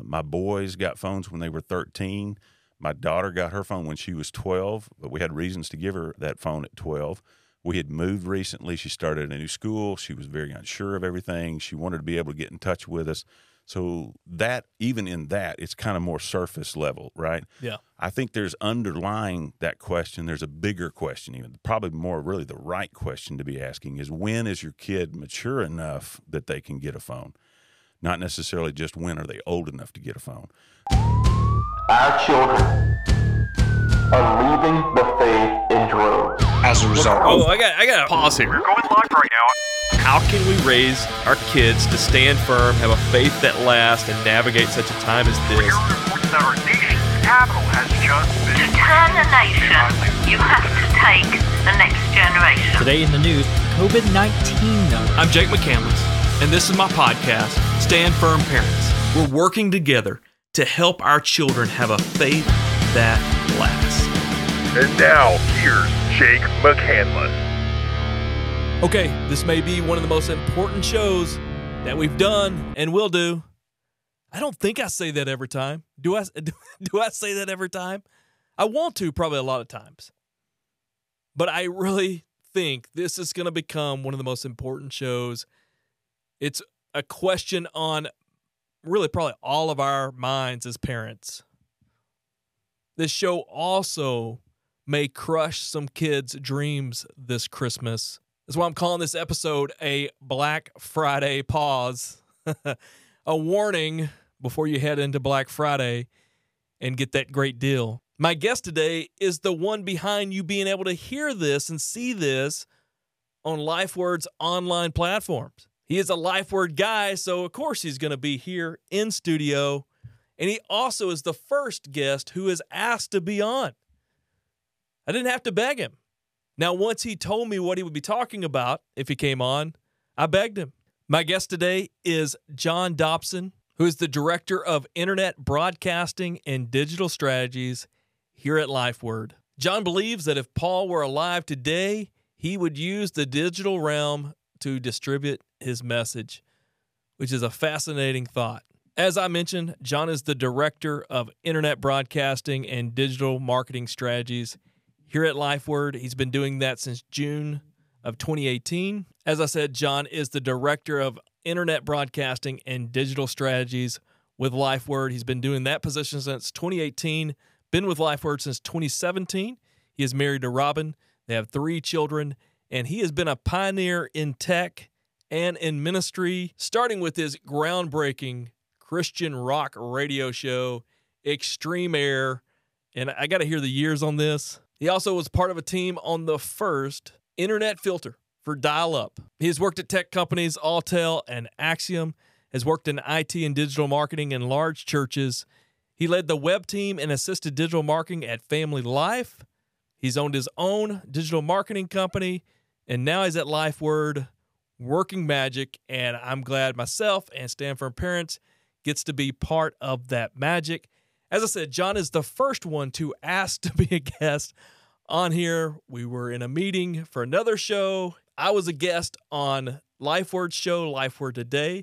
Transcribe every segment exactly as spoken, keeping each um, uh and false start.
my boys got phones when they were thirteen. My daughter got her phone when she was twelve, but we had reasons to give her that phone at twelve. We had moved recently. She started a new school. She was very unsure of everything. She wanted to be able to get in touch with us. So that, even in that, it's kind of more surface level, right? Yeah. I think there's underlying that question, there's a bigger question even, probably more really the right question to be asking is, when is your kid mature enough that they can get a phone? Not necessarily just when are they old enough to get a phone. Our children are leaving the faith in droves. As a result. Oh, I got I got to pause here. We're going live right now. How can we raise our kids to stand firm, have a faith that lasts, and navigate such a time as We're this? here to report that our nation's capital has just been... To turn a nation, you have to take the next generation. Today in the news, COVID nineteen note. I'm Jake McCandless, and this is my podcast, Stand Firm Parents. We're working together to help our children have a faith that lasts. And now, here's Jake McCandless. Okay, this may be one of the most important shows that we've done and will do. I don't think I say that every time. Do I, do, do I say that every time? I want to probably a lot of times. But I really think this is going to become one of the most important shows. It's a question on really probably all of our minds as parents. This show also may crush some kids' dreams this Christmas. That's why I'm calling this episode a Black Friday pause. A warning before you head into Black Friday and get that great deal. My guest today is the one behind you being able to hear this and see this on LifeWord's online platforms. He is a LifeWord guy, so of course he's going to be here in studio. And he also is the first guest who is asked to be on. I didn't have to beg him. Now, once he told me what he would be talking about if he came on, I begged him. My guest today is John Dobson, who is the Director of Internet Broadcasting and Digital Strategies here at LifeWord. John believes that if Paul were alive today, he would use the digital realm to distribute his message, which is a fascinating thought. As I mentioned, John is the Director of Internet Broadcasting and Digital Marketing Strategies here at LifeWord. He's been doing that since June of twenty eighteen. As I said, John is the Director of Internet Broadcasting and Digital Strategies with LifeWord. He's been doing that position since twenty eighteen, been with LifeWord since twenty seventeen. He is married to Robin. They have three children, and he has been a pioneer in tech and in ministry, starting with his groundbreaking Christian rock radio show, Extreme Air. And I got to hear the years on this. He also was part of a team on the first internet filter for dial-up. He has worked at tech companies Alltel and Axiom, has worked in I T and digital marketing in large churches. He led the web team and assisted digital marketing at Family Life. He's owned his own digital marketing company, and now he's at LifeWord working magic, and I'm glad myself and Stand Firm Parents gets to be part of that magic. As I said, John is the first one to ask to be a guest on here. We were in a meeting for another show. I was a guest on LifeWord's show, LifeWord Today.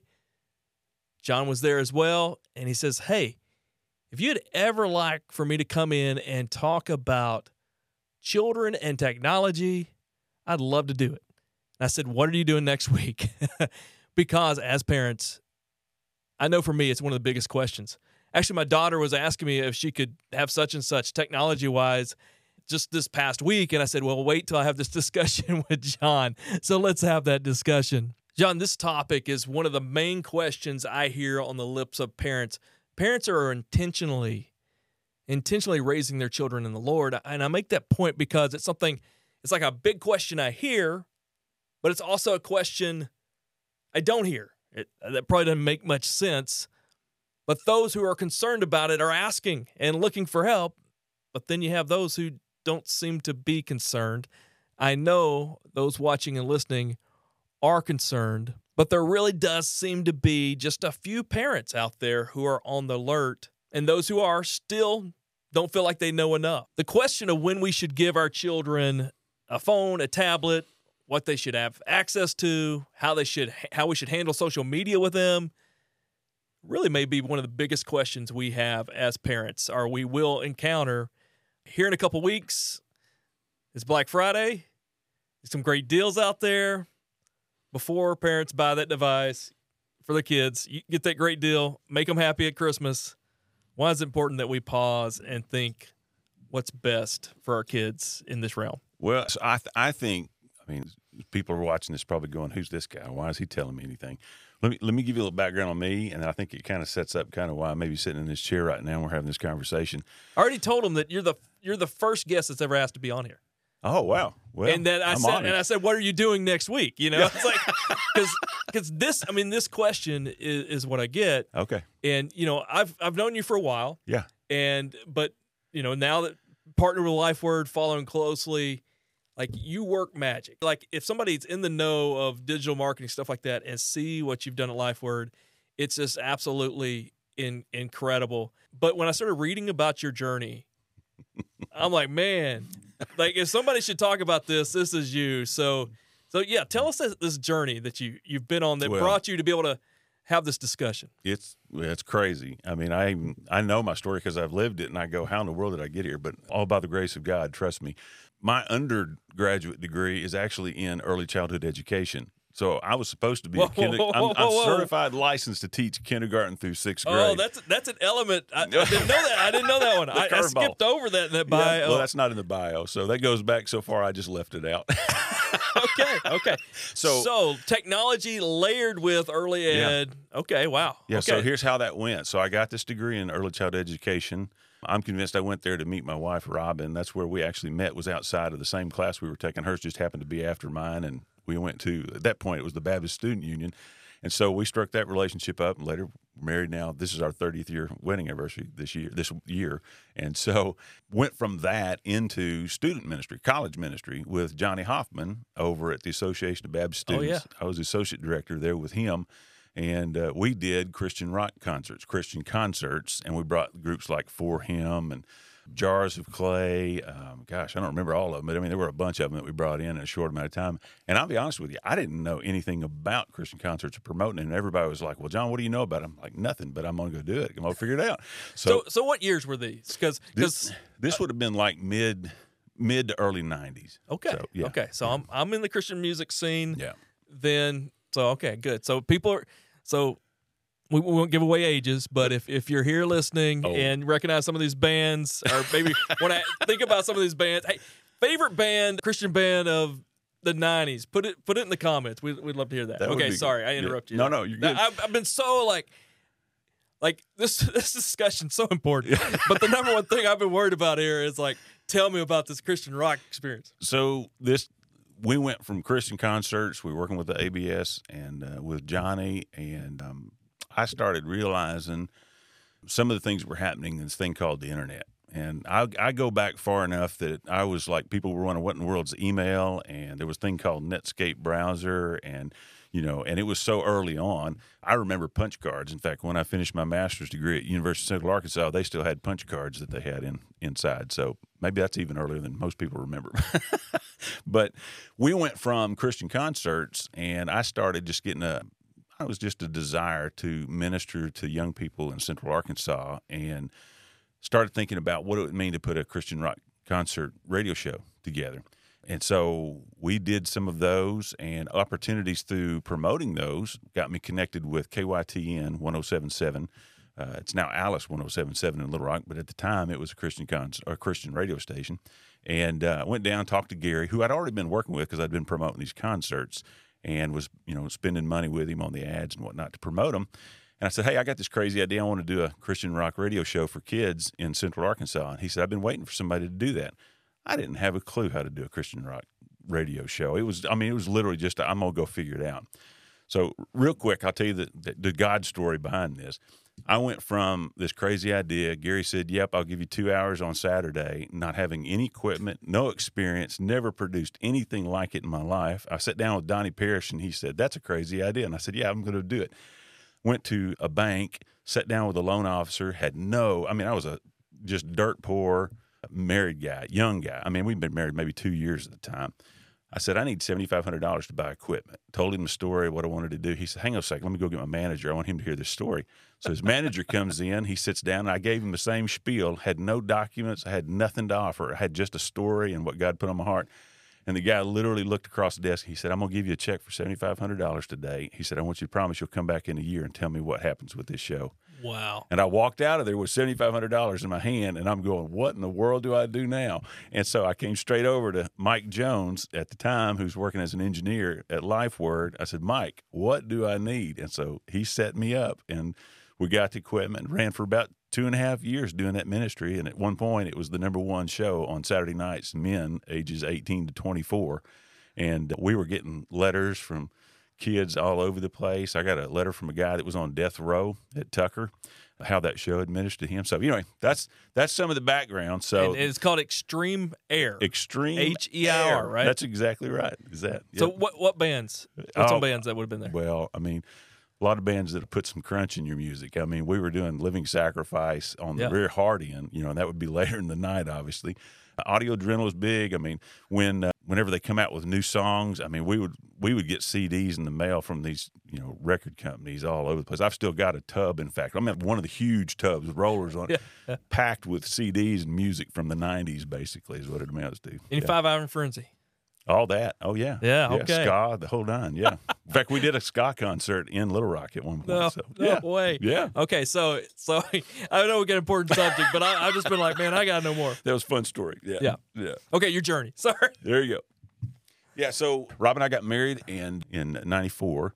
John was there as well, and he says, hey, if you'd ever like for me to come in and talk about children and technology, I'd love to do it. And I said, what are you doing next week? Because as parents, I know for me, it's one of the biggest questions. Actually, my daughter was asking me if she could have such and such technology-wise just this past week, and I said, well, wait till I have this discussion with John. So let's have that discussion. John, this topic is one of the main questions I hear on the lips of parents. Parents are intentionally, intentionally raising their children in the Lord, and I make that point because it's something, it's like a big question I hear, but it's also a question I don't hear. It, that probably doesn't make much sense. But those who are concerned about it are asking and looking for help. But then you have those who don't seem to be concerned. I know those watching and listening are concerned, but there really does seem to be just a few parents out there who are on the alert, and those who are still don't feel like they know enough. The question of when we should give our children a phone, a tablet, what they should have access to, how they should, how we should handle social media with them, really may be one of the biggest questions we have as parents, or we will encounter here in a couple weeks. It's Black Friday. There's some great deals out there. Before parents buy that device for their kids, you get that great deal, make them happy at Christmas. Why is it important that we pause and think what's best for our kids in this realm? Well, so I th- I think, I mean, people are watching this probably going, who's this guy? Why is he telling me anything? Let me let me give you a little background on me, and I think it kind of sets up kind of why I'm maybe sitting in this chair right now and we're having this conversation. I already told them that you're the you're the first guest that's ever asked to be on here. Oh, wow. Well, and then I I'm said, honored. and I said, what are you doing next week? You know, Yeah. it's like, because because this, I mean, this question is, is what I get. Okay. And you know, I've I've known you for a while. Yeah. And but you know, now that partner with LifeWord, following closely, like you work magic. Like if somebody's in the know of digital marketing stuff like that and see what you've done at LifeWord, it's just absolutely in, incredible. But when I started reading about your journey, I'm like, man, like if somebody should talk about this, this is you. So, so yeah, tell us this, this journey that you you've been on that Well, brought you to be able to have this discussion. It's it's crazy. I mean, I even, I know my story because I've lived it, and I go, how in the world did I get here? But all by the grace of God, trust me. My undergraduate degree is actually in early childhood education. So I was supposed to be Whoa, a kinder- whoa, whoa, I'm, I'm whoa. certified licensed to teach kindergarten through sixth grade. Oh, that's that's an element. I, I didn't know that. I didn't know that one. The I, I curveball. skipped over that in that Yeah, bio. well, that's not in the bio. So that goes back so far, I just left it out. okay. Okay. So- so technology layered with early Yeah. ed. Okay. Wow. Yeah, okay. so here's how that went. So I got this degree in early childhood education. I'm convinced I went there to meet my wife, Robin. That's where we actually met, was outside of the same class we were taking. Hers just happened to be after mine, and we went to, at that point, it was the Baptist Student Union. And so we struck that relationship up, and later we're married now. This is our thirtieth year wedding anniversary this year. This year, and so went from that into student ministry, college ministry with Johnny Hoffman over at the Association of Baptist Oh, Students. yeah. I was the associate director there with him, and uh, we did Christian rock concerts, Christian concerts, and we brought groups like For Him and Jars of Clay. Um, gosh, I don't remember all of them, but I mean, there were a bunch of them that we brought in in a short amount of time. And I'll be honest with you, I didn't know anything about Christian concerts or promoting it. And everybody was like, well, John, what do you know about it? I'm like, nothing, but I'm going to go do it. I'm going to figure it out. so, So, so what years were these? Because this, this would have been like mid mid to early nineties. okay. So, yeah. Okay. So I'm I'm in the Christian music scene. Yeah. Then so okay, good. So people are so. We we won't give away ages, but if, if you're here listening Oh. and recognize some of these bands, or maybe want to think about some of these bands, hey, favorite band, Christian band of the nineties, put it put it in the comments. We, we'd love to hear that. That would okay, be sorry, good. I Yeah. interrupted you. No, no, you're good. I've, I've been so like, like this this discussion's so important, but the number one thing I've been worried about here is like, tell me about this Christian rock experience. So this, we went from Christian concerts. We were working with the A B S and uh, with Johnny, and um, I started realizing some of the things were happening in this thing called the internet. And I, I go back far enough that I was like, people were wondering what in the world's email, and there was a thing called Netscape browser, and you know, and it was so early on. I remember punch cards. In fact, when I finished my master's degree at University of Central Arkansas, they still had punch cards that they had in inside. So maybe that's even earlier than most people remember. But we went from Christian concerts, and I started just getting a, it was just a desire to minister to young people in Central Arkansas, and started thinking about what it would mean to put a Christian rock concert radio show together. And so we did some of those, and opportunities through promoting those got me connected with K Y T N one oh seven point seven. Uh, it's now Alice one oh seven point seven in Little Rock, but at the time it was a Christian concert, or a Christian radio station. And I uh, went down, talked to Gary, who I'd already been working with because I'd been promoting these concerts, and was, you know, spending money with him on the ads and whatnot to promote them. And I said, hey, I got this crazy idea. I want to do a Christian rock radio show for kids in Central Arkansas. And he said, I've been waiting for somebody to do that. I didn't have a clue how to do a Christian rock radio show. It was, I mean, it was literally just, I'm going to go figure it out. So real quick, I'll tell you the, the, the God story behind this. I went from this crazy idea. Gary said, yep, I'll give you two hours on Saturday, not having any equipment, no experience, never produced anything like it in my life. I sat down with Donnie Parrish, and he said, that's a crazy idea. And I said, yeah, I'm going to do it. Went to a bank, sat down with a loan officer, had no, I mean, I was a just dirt poor married guy, young guy. I mean, we'd been married maybe two years at the time. I said, I need seventy-five hundred dollars to buy equipment. Told him the story, what I wanted to do. He said, hang on a second, let me go get my manager. I want him to hear this story. So his manager comes in, he sits down, and I gave him the same spiel, had no documents, I had nothing to offer. I had just a story and what God put on my heart. And the guy literally looked across the desk. He said, I'm going to give you a check for seventy-five hundred dollars today. He said, I want you to promise you'll come back in a year and tell me what happens with this show. Wow. And I walked out of there with seventy-five hundred dollars in my hand, and I'm going, what in the world do I do now? And so I came straight over to Mike Jones at the time, who's working as an engineer at LifeWord. I said, Mike, what do I need? And so he set me up, and we got the equipment and ran for about two and a half years doing that ministry. And at one point, it was the number one show on Saturday nights, men ages eighteen to twenty-four. And we were getting letters from kids all over the place. I got a letter from a guy that was on death row at Tucker, how that show had ministered to him. So anyway, that's that's some of the background. So and it's called Extreme Air. Extreme H E I R, Air. right? That's exactly right. Is that? So yep. what what bands? What's Oh, some bands that would have been there? Well, I mean, a lot of bands that have put some crunch in your music. I mean, we were doing Living Sacrifice on the Yeah. very hard end, you know, and that would be later in the night, obviously. Audio Adrenal is big. I mean, when uh, whenever they come out with new songs, I mean, we would we would get C Ds in the mail from these, you know, record companies all over the place. I've still got a tub, in fact. I'm at one of the huge tubs with rollers on it, Yeah. packed with C Ds and music from the nineties, basically, is what it amounts to. Any Yeah. Five Iron Frenzy? All that. Oh, yeah. Yeah, okay. Ska, the whole nine, yeah. In fact, we did a ska concert in Little Rock at one point. No, so, no yeah. way. Yeah. Okay, so so I know we got an important subject, but I, I've just been like, man, I got to know more. That was a fun story. Yeah. Yeah. Yeah. Okay, your journey. Sorry. There you go. Yeah, so Rob and I got married in in ninety-four,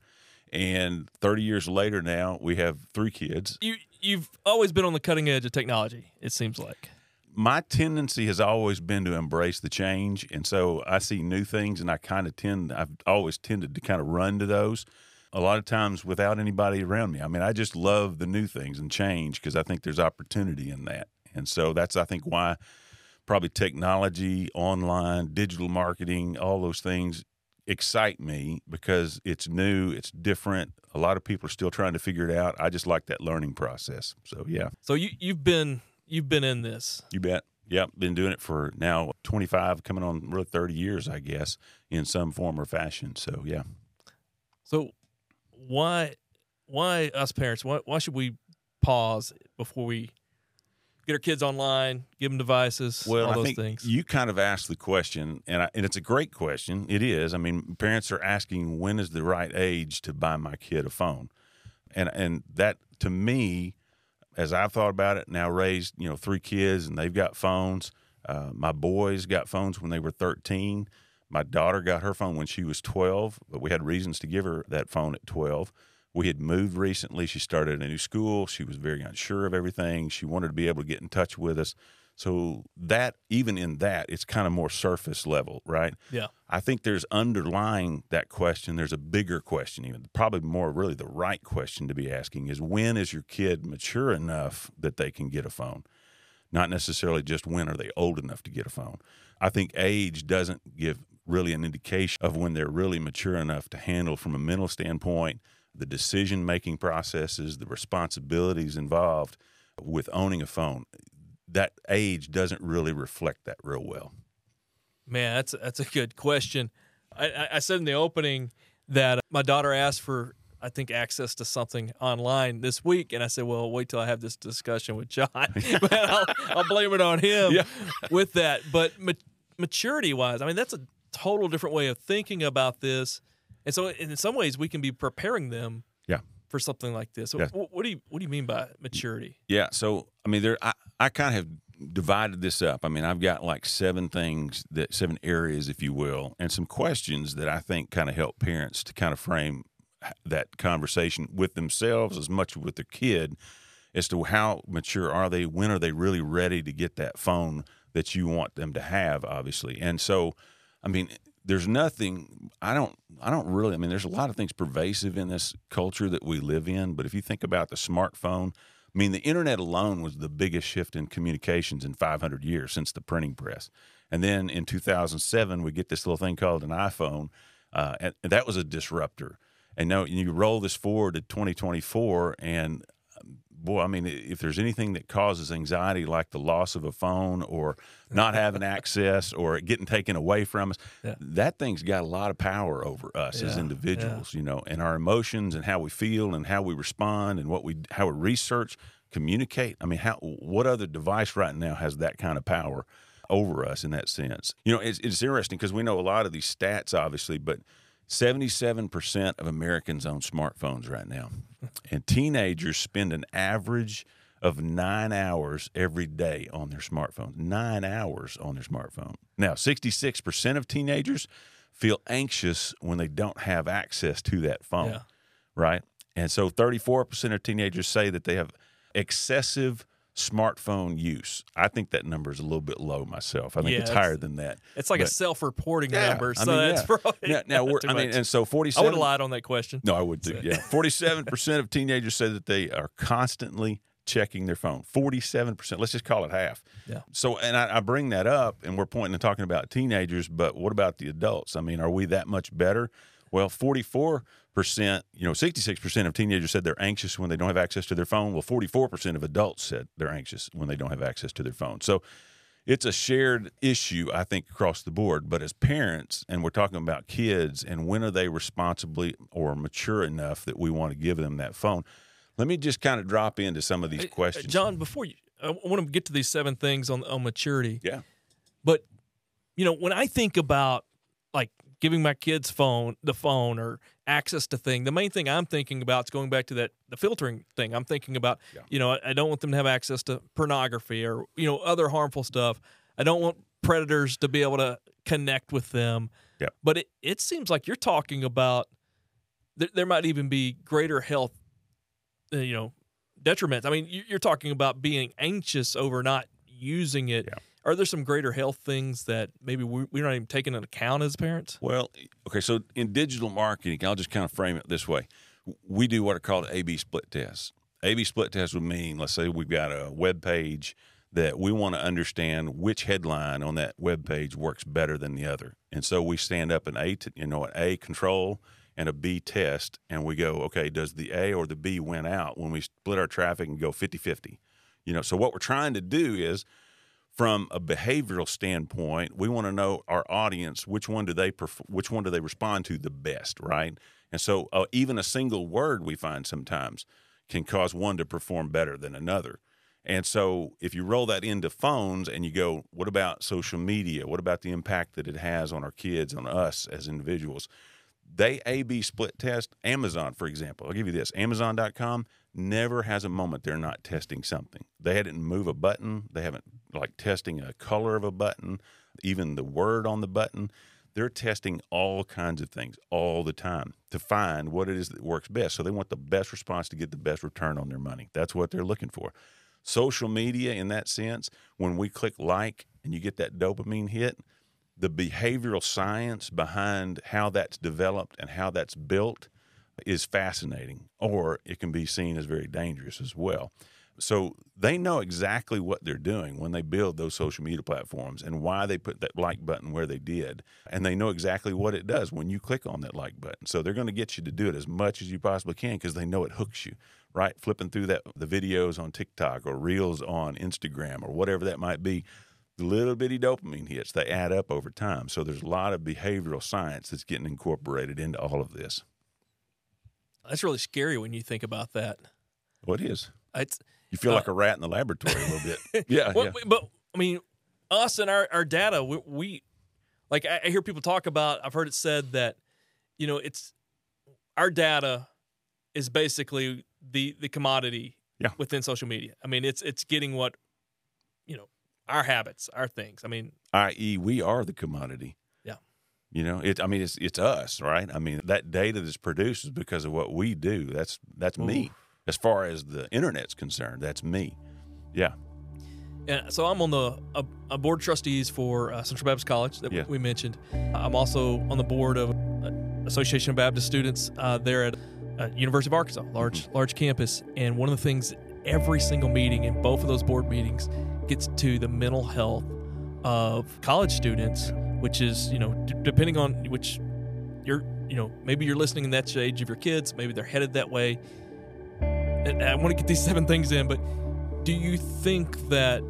and thirty years later now, we have three kids. You you've always been on the cutting edge of technology, it seems like. My tendency has always been to embrace the change, and so I see new things, and I kind of tend, I've always tended to kind of run to those, a lot of times without anybody around me. I mean, I just love the new things and change because I think there's opportunity in that. And so that's, I think, why probably technology, online, digital marketing, all those things excite me because it's new, it's different. A lot of people are still trying to figure it out. I just like that learning process. So, yeah. So you you've been you've been in this. You bet. Yep, been doing it for now twenty-five, coming on really thirty years, I guess, in some form or fashion. So, yeah. So why why us parents? Why why should we pause before we get our kids online, give them devices, Well, all I those think things? you kind of asked the question, and, I, and it's a great question. It is. I mean, parents are asking, when is the right age to buy my kid a phone? And and that, to me, as I've thought about it, now raised, you know, three kids, and they've got phones. Uh, my boys got phones when they were thirteen. My daughter got her phone when she was twelve, but we had reasons to give her that phone at twelve. We had moved recently. She started a new school. She was very unsure of everything. She wanted to be able to get in touch with us. So that, even in that, it's kind of more surface level, right? Yeah. I think there's underlying that question, there's a bigger question even, probably more really the right question to be asking is, when is your kid mature enough that they can get a phone? Not necessarily just when are they old enough to get a phone. I think age doesn't give really an indication of when they're really mature enough to handle from a mental standpoint the decision-making processes, the responsibilities involved with owning a phone. That age doesn't really reflect that real well. Man, that's that's a good question. I, I, I said in the opening that my daughter asked for, I think, access to something online this week, and I said, "Well, wait till I have this discussion with John." But I'll, I'll blame it on him Yeah. with that. But ma- maturity-wise, I mean, that's a total different way of thinking about this, and so in some ways, we can be preparing them Yeah. for something like this. So Yeah. wh- what do you what do you mean by maturity? Yeah, so I mean, there I, I kind of have divided this up. I mean, I've got like seven things that seven areas, if you will, and some questions that I think kind of help parents to kind of frame that conversation with themselves as much with their kid as to how mature are they, when are they really ready to get that phone that you want them to have, obviously. And so, I mean, there's nothing, I don't, I don't really, I mean, there's a lot of things pervasive in this culture that we live in, but if you think about the smartphone, I mean, the internet alone was the biggest shift in communications in five hundred years since the printing press. And then in two thousand seven, we get this little thing called an iPhone, uh, and, and that was a disruptor. And now you roll this forward to twenty twenty-four, and boy, I mean, if there's anything that causes anxiety, like the loss of a phone or not having access or it getting taken away from us, Yeah. that thing's got a lot of power over us as Yeah, individuals, you know, and our emotions and how we feel and how we respond and what we, how we research, communicate. I mean, how, what other device right now has that kind of power over us in that sense? You know, it's, it's interesting because we know a lot of these stats, obviously, but seventy-seven percent of Americans own smartphones right now. And teenagers spend an average of nine hours every day on their smartphones. Nine hours on their smartphone. Now, sixty-six percent of teenagers feel anxious when they don't have access to that phone, Yeah. right? And so thirty-four percent of teenagers say that they have excessive smartphone use. I think that number is a little bit low myself. I think Yeah, it's it's- higher than that. It's like a But- self-reporting Yeah, number, I so mean, that's yeah. probably Now, now not we're, too I mean, much. and so I would forty-seven. have lied on that question. No, I would too. Yeah, forty-seven percent of teenagers say that they are constantly checking their phone. Forty-seven percent. Let's just call it half. Yeah. So, and I, I bring that up, and we're pointing and talking about teenagers, but what about the adults? I mean, are we that much better? Well, forty-four percent, you know, sixty-six percent of teenagers said they're anxious when they don't have access to their phone. Well, forty-four percent of adults said they're anxious when they don't have access to their phone. So it's a shared issue, I think, across the board. But as parents, and we're talking about kids, and when are they responsibly or mature enough that we want to give them that phone? Let me just kind of drop into some of these Hey, uh, questions. John, before you, I want to get to these seven things on on maturity. Yeah. But you know, when I think about like giving my kids phone the phone or access to thing, the main thing I'm thinking about is going back to that the filtering thing. I'm thinking about, Yeah. you know, I, I don't want them to have access to pornography or, you know, other harmful stuff. I don't want predators to be able to connect with them. Yep. But it, it seems like you're talking about there, there might even be greater health, uh, you know, detriments. I mean, you- you're talking about being anxious over not using it. Yeah. Are there some greater health things that maybe we- we're not even taking into account as parents? Well, okay, so in digital marketing, I'll just kind of frame it this way. We do what are called A B split tests. A B split tests would mean, let's say we've got a web page that we want to understand which headline on that web page works better than the other. And so we stand up an A, to, you know, an A control and a B test, and we go, okay, does the A or the B win out when we split our traffic and go fifty-fifty? You know, so what we're trying to do is, from a behavioral standpoint, we want to know our audience, which one do they pref- which one do they respond to the best, right? And so uh, even a single word we find sometimes can cause one to perform better than another. And so if you roll that into phones and you go, what about social media? What about the impact that it has on our kids, on us as individuals? They A B split test Amazon, for example. I'll give you this. Amazon dot com never has a moment they're not testing something. They hadn't move a button. They haven't like testing a color of a button, even the word on the button. They're testing all kinds of things all the time to find what it is that works best. So they want the best response to get the best return on their money. That's what they're looking for. Social media, in that sense, when we click like and you get that dopamine hit, the behavioral science behind how that's developed and how that's built is fascinating, or it can be seen as very dangerous as well. So they know exactly what they're doing when they build those social media platforms and why they put that like button where they did. And they know exactly what it does when you click on that like button. So they're going to get you to do it as much as you possibly can because they know it hooks you, right? Flipping through that the videos on TikTok or Reels on Instagram or whatever that might be, the little bitty dopamine hits, they add up over time. So there's a lot of behavioral science that's getting incorporated into all of this. That's really scary when you think about that. What is? It's You feel Uh, like a rat in the laboratory a little bit. Yeah, well, yeah. But I mean, us and our, our data, we, we like I, I hear people talk about. I've heard it said that, you know, it's our data is basically the the commodity Yeah. within social media. I mean, it's it's getting what, you know, our habits, our things. I mean, that is, we are the commodity. Yeah. You know, it. I mean, it's it's us, right? I mean, that data that's produced is because of what we do. That's that's me. As far as the internet's concerned, that's me. Yeah. and so I'm on the a, a board of trustees for uh, Central Baptist College that Yeah. we mentioned. I'm also on the board of uh, Association of Baptist Students uh, there at uh, University of Arkansas, large Mm-hmm. large campus. And one of the things, every single meeting in both of those board meetings gets to the mental health of college students, which is, you know, d- depending on which you're, you know, maybe you're listening in that age of your kids, maybe they're headed that way. and I want to get these seven things in, but do you think that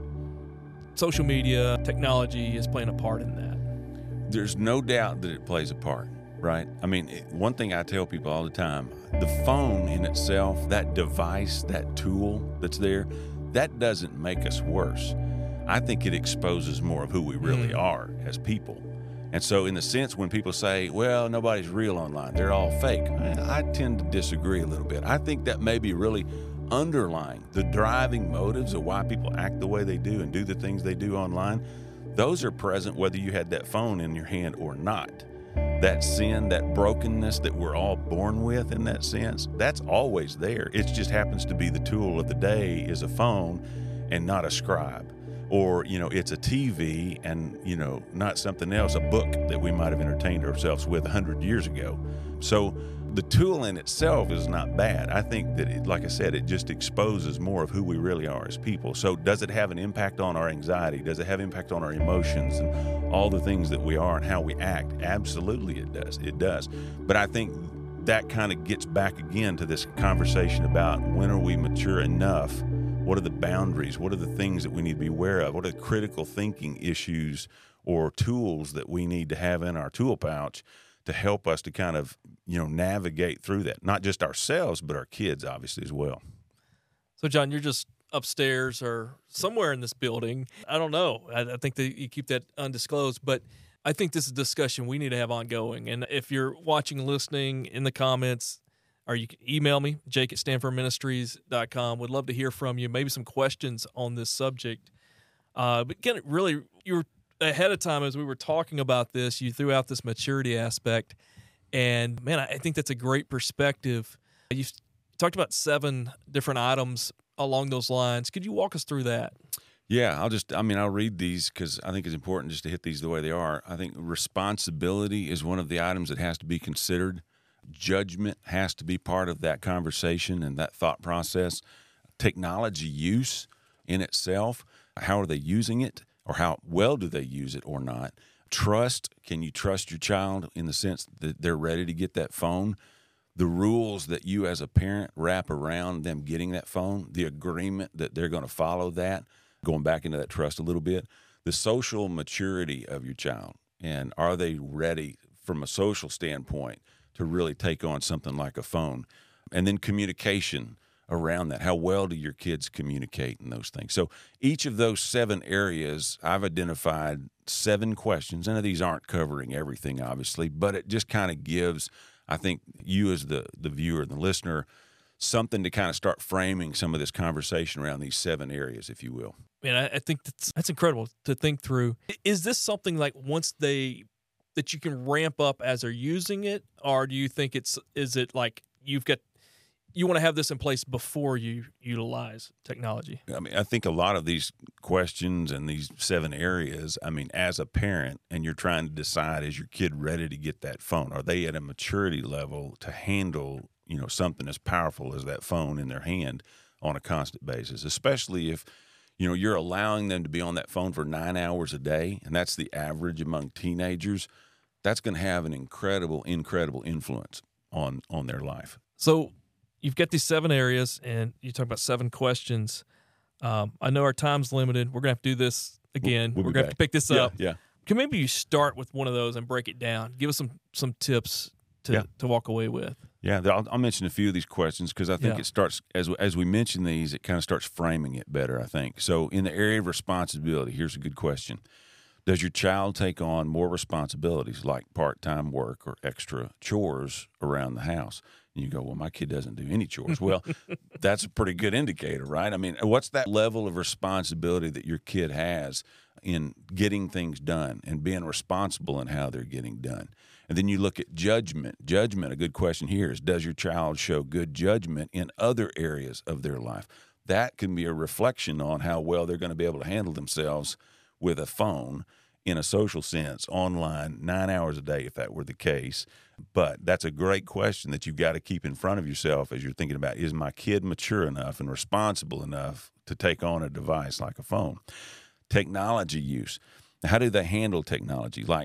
social media technology is playing a part in that? There's no doubt that it plays a part, right? I mean, it, one thing I tell people all the time, the phone in itself, that device, that tool that's there, that doesn't make us worse. I think it exposes more of who we really Mm. are as people. And so in the sense when people say, well, nobody's real online, they're all fake, I, I tend to disagree a little bit. I think that may be really underlying the driving motives of why people act the way they do and do the things they do online. Those are present whether you had that phone in your hand or not. That sin, that brokenness that we're all born with in that sense, that's always there. It just happens to be the tool of the day is a phone and not a scribe. Or, you know, it's a T V and, you know, not something else, a book that we might have entertained ourselves with a hundred years ago. So the tool in itself is not bad. I think that, it, like I said, it just exposes more of who we really are as people. So does it have an impact on our anxiety? Does it have impact on our emotions and all the things that we are and how we act? Absolutely it does. It does. But I think that kind of gets back again to this conversation about when are we mature enough? What are the boundaries? What are the things that we need to be aware of? What are the critical thinking issues or tools that we need to have in our tool pouch to help us to kind of, you know, navigate through that? Not just ourselves, but our kids, obviously, as well. So, John, you're just upstairs or somewhere in this building. I don't know. I, I think that you keep that undisclosed, but I think this is a discussion we need to have ongoing. And if you're watching, listening in the comments, or you can email me, Jake at Stanford Ministries dot com. Would love to hear from you. Maybe some questions on this subject. Uh, but again, really, you were ahead of time as we were talking about this. You threw out this maturity aspect. And, man, I think that's a great perspective. You've talked about seven different items along those lines. Could you walk us through that? Yeah, I'll just, I mean, I'll read these because I think it's important just to hit these the way they are. I think responsibility is one of the items that has to be considered. Judgment has to be part of that conversation and that thought process. Technology use in itself, how are they using it, or how well do they use it or not? Trust, can you trust your child in the sense that they're ready to get that phone? The rules that you as a parent wrap around them getting that phone, the agreement that they're going to follow that, going back into that trust a little bit, the social maturity of your child, and are they ready from a social standpoint to really take on something like a phone? And then communication around that. How well do your kids communicate and those things? So each of those seven areas, I've identified seven questions. And these aren't covering everything, obviously, but it just kind of gives, I think, you as the, the viewer, the listener, something to kind of start framing some of this conversation around these seven areas, if you will. Man, I, I think that's, that's incredible to think through. Is this something like once they that you can ramp up as they're using it, or do you think it's is it like you've got you want to have this in place before you utilize technology? I mean, I think a lot of these questions and these seven areas, I mean, as a parent, and you're trying to decide, is your kid ready to get that phone? Are they at a maturity level to handle, you know, something as powerful as that phone in their hand on a constant basis, especially if, you know, you're allowing them to be on that phone for nine hours a day, and that's the average among teenagers. That's going to have an incredible, incredible influence on on their life. So you've got these seven areas, and you talk about seven questions. Um, I know our time's limited. We're going to have to do this again. We'll, we'll We're going to have to pick this yeah, up. Yeah. Can maybe you start with one of those and break it down? Give us some some tips to, Yeah. to walk away with. Yeah, I'll, I'll mention a few of these questions because I think Yeah. it starts, as as we mention these, it kind of starts framing it better, I think. So in the area of responsibility, here's a good question. Does your child take on more responsibilities like part-time work or extra chores around the house? And you go, well, my kid doesn't do any chores. Well, that's a pretty good indicator, right? I mean, what's that level of responsibility that your kid has in getting things done and being responsible in how they're getting done? And then you look at judgment. Judgment, a good question here is, does your child show good judgment in other areas of their life? That can be a reflection on how well they're going to be able to handle themselves with a phone in a social sense, online, nine hours a day, if that were the case. But that's a great question that you've got to keep in front of yourself as you're thinking about, is my kid mature enough and responsible enough to take on a device like a phone? Technology use. How do they handle technology? Like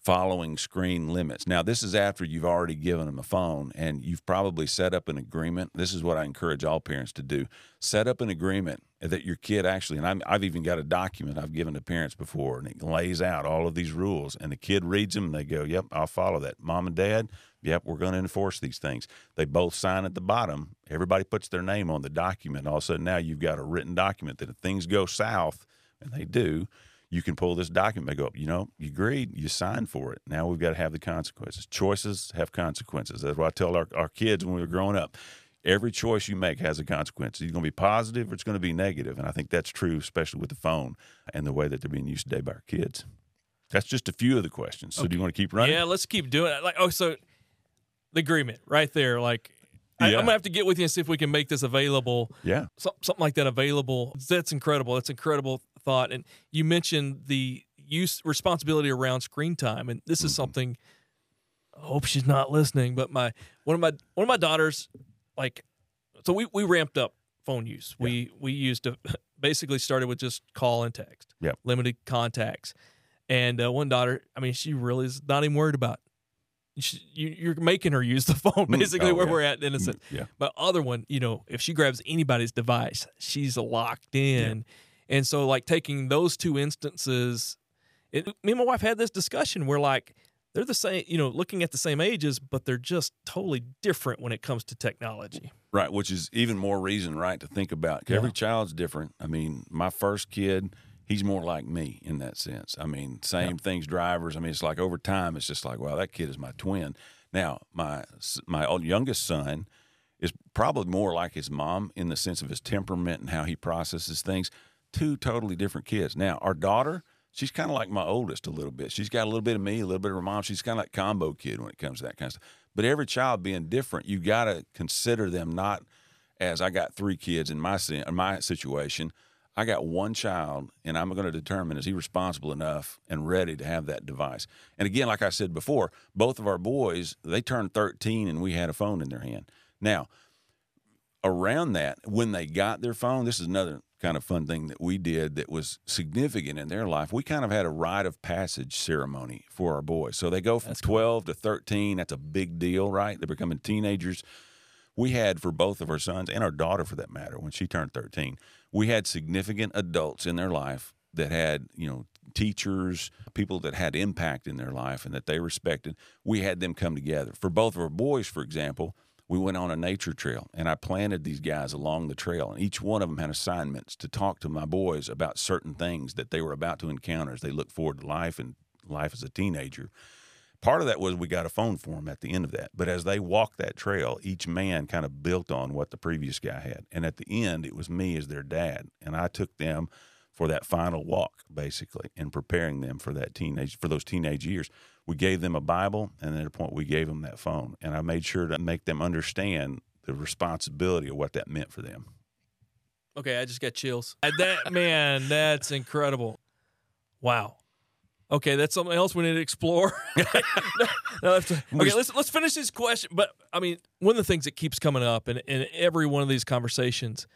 following screen limits. Now, this is after you've already given them a phone and you've probably set up an agreement. This is what I encourage all parents to do. Set up an agreement that your kid actually, and I'm, I've even got a document I've given to parents before, and it lays out all of these rules, and the kid reads them, and they go, yep, I'll follow that. Mom and Dad, yep, we're going to enforce these things. They both sign at the bottom. Everybody puts their name on the document. All of a sudden now you've got a written document that if things go south, and they do, you can pull this document and go, you know, you agreed, you signed for it. Now we've got to have the consequences. Choices have consequences. That's what I tell our, our kids when we were growing up. Every choice you make has a consequence. It's going to be positive or it's going to be negative. And I think that's true, especially with the phone and the way that they're being used today by our kids. That's just a few of the questions. So okay. Do you want to keep running? Yeah, let's keep doing it. Like, oh, so the agreement right there, like, I, yeah. I'm going to have to get with you and see if we can make this available. Yeah. So, something like that available. That's incredible. That's incredible thought. And you mentioned the use responsibility around screen time. And this is mm-hmm. something, I hope she's not listening, but my one of my one of my daughters, like, so we, we ramped up phone use. Yeah. We we used to basically started with just call and text. Yeah. Limited contacts. And uh, one daughter, I mean, she really is not even worried about you're making her use the phone, basically, oh, where yeah. we're at, innocent. Yeah. But other one, you know, if she grabs anybody's device, she's locked in. Yeah. And so, like, taking those two instances, it, me and my wife had this discussion where, like, they're the same, you know, looking at the same ages, but they're just totally different when it comes to technology. Right, which is even more reason, right, to think about. Yeah. Every child's different. I mean, my first kid, he's more like me in that sense. I mean, same yeah. things, drivers. I mean, it's like over time, it's just like, wow, that kid is my twin. Now, my my youngest son is probably more like his mom in the sense of his temperament and how he processes things. Two totally different kids. Now, our daughter, she's kind of like my oldest a little bit. She's got a little bit of me, a little bit of her mom. She's kind of like combo kid when it comes to that kind of stuff. But every child being different, you got to consider them not as I got three kids in my in my situation. I got one child, and I'm going to determine, is he responsible enough and ready to have that device? And again, like I said before, both of our boys, they turned thirteen, and we had a phone in their hand. Now, around that, when they got their phone, this is another kind of fun thing that we did that was significant in their life. We kind of had a rite of passage ceremony for our boys. So they go from that's twelve cool. to thirteen. That's a big deal, right? They're becoming teenagers. We had, for both of our sons and our daughter, for that matter, when she turned thirteen, we had significant adults in their life that had, you know, teachers, people that had impact in their life and that they respected. We had them come together. For both of our boys, for example, we went on a nature trail, and I planted these guys along the trail, and each one of them had assignments to talk to my boys about certain things that they were about to encounter as they look forward to life and life as a teenager. Part of that was we got a phone for them at the end of that. But as they walked that trail, each man kind of built on what the previous guy had. And at the end, it was me as their dad. And I took them for that final walk, basically, and preparing them for that teenage, for those teenage years. We gave them a Bible, and at a point we gave them that phone. And I made sure to make them understand the responsibility of what that meant for them. Okay, I just got chills. That man, that's incredible. Wow. Okay, that's something else we need to explore. no, to, okay, let's let's finish this question. But I mean, one of the things that keeps coming up in, in every one of these conversations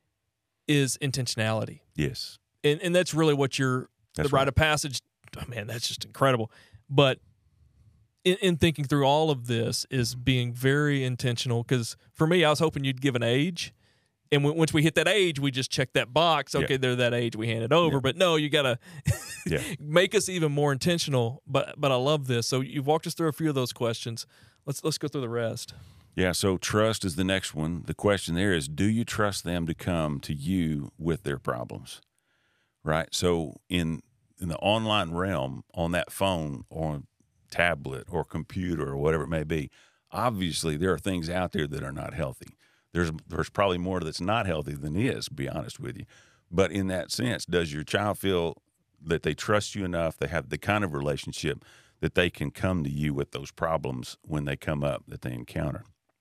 is intentionality. Yes, and and that's really what you're that's the rite right. of passage. Oh, man, that's just incredible. But in, in thinking through all of this is being very intentional. Because for me, I was hoping you'd give an age. And when, once we hit that age, we just check that box. Okay, yeah. they're that age. We hand it over. Yeah. But no, you got to yeah. make us even more intentional. But but I love this. So you've walked us through a few of those questions. Let's let's go through the rest. Yeah, so trust is the next one. The question there is, do you trust them to come to you with their problems? Right? So in in the online realm, on that phone or tablet or computer or whatever it may be, obviously there are things out there that are not healthy. There's there's probably more that's not healthy than is, to be honest with you. But in that sense, does your child feel that they trust you enough, they have the kind of relationship that they can come to you with those problems when they come up that they encounter?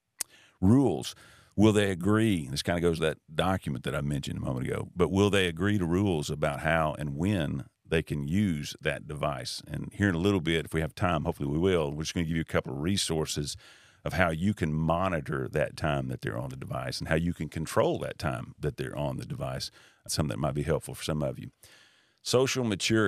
Rules. Will they agree? This kind of goes to that document that I mentioned a moment ago. But will they agree to rules about how and when they can use that device? And here in a little bit, if we have time, hopefully we will, we're just going to give you a couple of resources of how you can monitor that time that they're on the device and how you can control that time that they're on the device. That's something that might be helpful for some of you. Social maturity.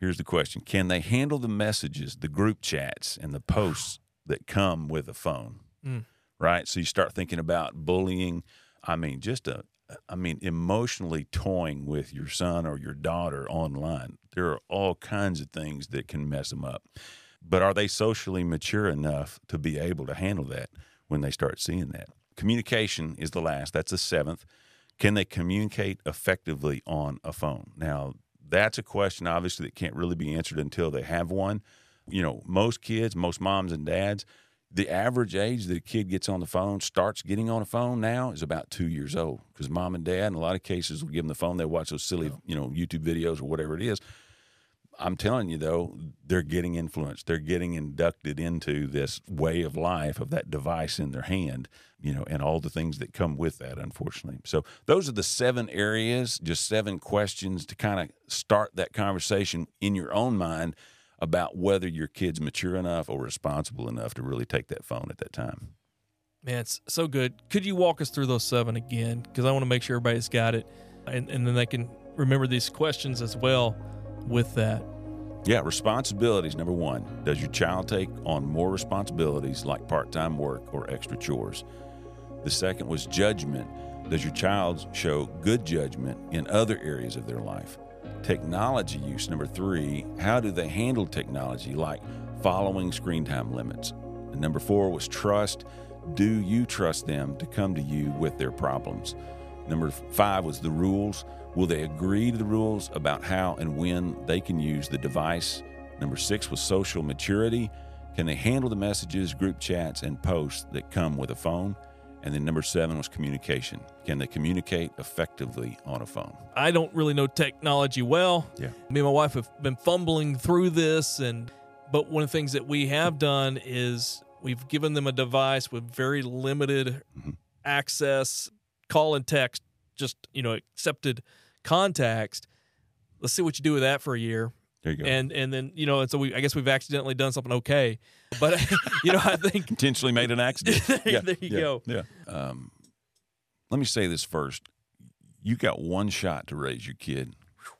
Here's the question. Can they handle the messages, the group chats, and the posts that come with a phone? Mm. Right? So you start thinking about bullying. I mean, just a, I mean, emotionally toying with your son or your daughter online. There are all kinds of things that can mess them up. But are they socially mature enough to be able to handle that when they start seeing that? Communication is the last. That's the seventh. Can they communicate effectively on a phone? Now, that's a question, obviously, that can't really be answered until they have one. You know, most kids, most moms and dads, the average age that a kid gets on the phone, starts getting on a phone now, is about two years old, because mom and dad, in a lot of cases, will give them the phone. They watch those silly, you know, YouTube videos or whatever it is. I'm telling you, though, they're getting influenced. They're getting inducted into this way of life of that device in their hand, you know, and all the things that come with that, unfortunately. So those are the seven areas, just seven questions to kind of start that conversation in your own mind about whether your kid's mature enough or responsible enough to really take that phone at that time. Man, it's so good. Could you walk us through those seven again? Because I want to make sure everybody's got it, and, and then they can remember these questions as well with that. Yeah, responsibilities, number one. Does your child take on more responsibilities like part-time work or extra chores? The second was judgment. Does your child show good judgment in other areas of their life? Technology use, number three. How do they handle technology, like following screen time limits? And number four was trust. Do you trust them to come to you with their problems? Number five was the rules. Will they agree to the rules about how and when they can use the device? Number six was social maturity. Can they handle the messages, group chats, and posts that come with a phone? And then number seven was communication. Can they communicate effectively on a phone? I don't really know technology well. Yeah. Me and my wife have been fumbling through this, and but one of the things that we have done is we've given them a device with very limited mm-hmm. access, call and text, just, you know, accepted context. Let's see what you do with that for a year. There you go. And and then, you know, and so we I guess we've accidentally done something okay. But, you know, I think. Intentionally made an accident. there, yeah, there you yeah, go. Yeah. Um, let me say this first. You got one shot to raise your kid.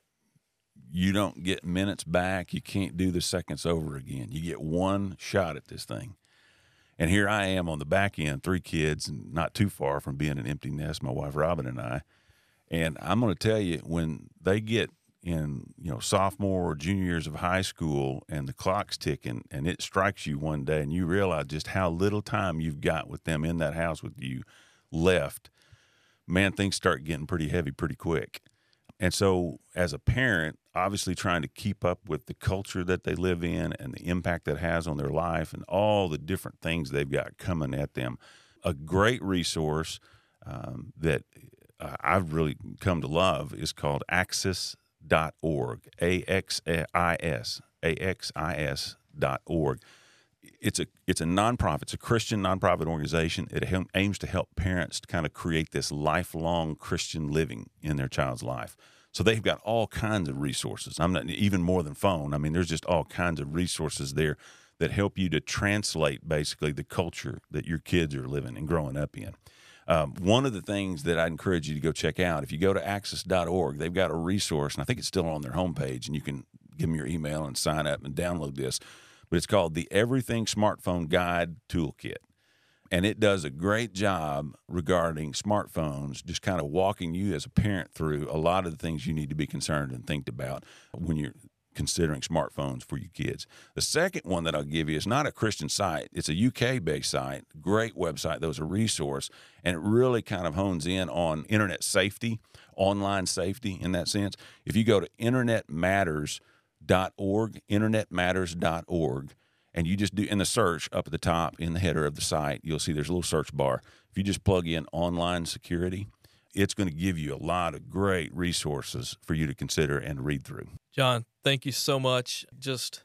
You don't get minutes back. You can't do the seconds over again. You get one shot at this thing. And here I am on the back end, three kids, and not too far from being an empty nest, my wife Robin and I. And I'm going to tell you, when they get in, you know, sophomore or junior years of high school and the clock's ticking and it strikes you one day and you realize just how little time you've got with them in that house with you left, man, things start getting pretty heavy pretty quick. And so as a parent, obviously trying to keep up with the culture that they live in and the impact that has on their life and all the different things they've got coming at them, a great resource um, that uh, I've really come to love is called axis dot org, A X I S, A X I S dot org. It's a it's a nonprofit. It's a Christian nonprofit organization. It aims to help parents to kind of create this lifelong Christian living in their child's life. So they've got all kinds of resources. I'm not even more than phone. I mean, there's just all kinds of resources there that help you to translate basically the culture that your kids are living and growing up in. Um, one of the things that I encourage you to go check out, if you go to axis dot org, they've got a resource, and I think it's still on their homepage, and you can give them your email and sign up and download this. But it's called the Everything Smartphone Guide Toolkit. And it does a great job regarding smartphones, just kind of walking you as a parent through a lot of the things you need to be concerned and think about when you're considering smartphones for your kids. The second one that I'll give you is not a Christian site. It's a U K-based site, great website that was a resource, and it really kind of hones in on internet safety, online safety in that sense. If you go to internet matters dot org, internet matters dot org, and you just do in the search up at the top in the header of the site, you'll see there's a little search bar. If you just plug in online security, it's going to give you a lot of great resources for you to consider and read through. John, thank you so much. Just,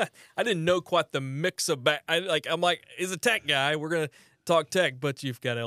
I didn't know quite the mix of back. I like, I'm like, he's a tech guy. We're going to talk tech, but you've got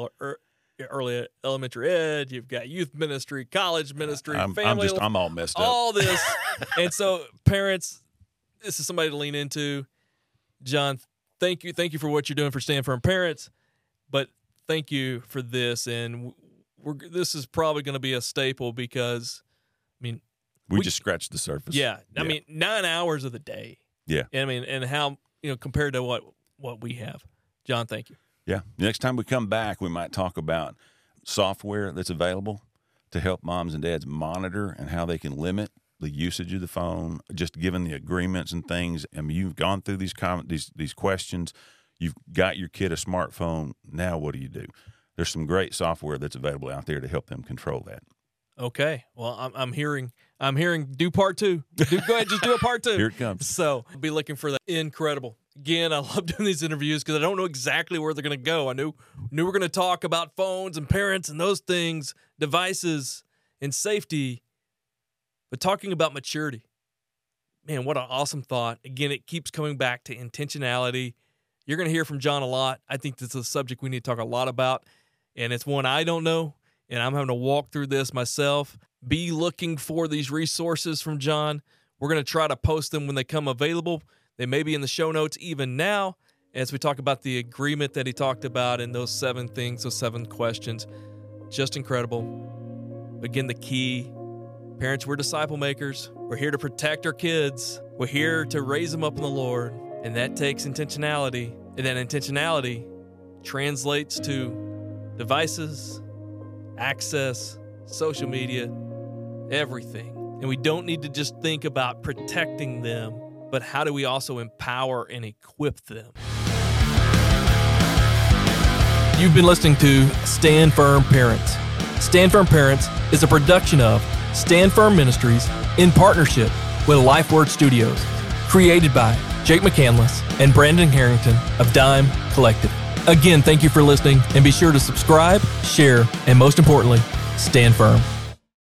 early elementary ed, you've got youth ministry, college ministry, I'm, family. I'm just, I'm all messed up. All this. And so parents, this is somebody to lean into. John, thank you. Thank you for what you're doing for Stand Firm Parents, but thank you for this. And we're, this is probably going to be a staple because, I mean, We, We- just scratched the surface. Yeah, I mean, nine hours of the day. Yeah. I mean, and how, you know, compared to what what we have. John, thank you. Yeah. Next time we come back, we might talk about software that's available to help moms and dads monitor and how they can limit the usage of the phone, just given the agreements and things. I mean, you've gone through these com- these these questions. You've got your kid a smartphone. Now what do you do? There's some great software that's available out there to help them control that. Okay. Well, I'm, I'm hearing, I'm hearing do part two. Do, go ahead, just do a part two. Here it comes. So I'll be looking for that. Incredible. Again, I love doing these interviews because I don't know exactly where they're going to go. I knew, knew we're going to talk about phones and parents and those things, devices and safety, but talking about maturity, man, what an awesome thought. Again, it keeps coming back to intentionality. You're going to hear from John a lot. I think this is a subject we need to talk a lot about, and it's one I don't know, and I'm having to walk through this myself. Be looking for these resources from John. We're going to try to post them when they come available. They may be in the show notes even now as we talk about the agreement that he talked about and those seven things, those seven questions. Just incredible. Again, the key, parents, we're disciple makers. We're here to protect our kids. We're here to raise them up in the Lord. And that takes intentionality. And that intentionality translates to devices, access, social media, everything. And we don't need to just think about protecting them, but how do we also empower and equip them? You've been listening to Stand Firm Parents. Stand Firm Parents is a production of Stand Firm Ministries in partnership with LifeWord Studios, created by Jake McCandless and Brandon Harrington of Dime Collective. Again, thank you for listening, and be sure to subscribe, share, and most importantly, stand firm.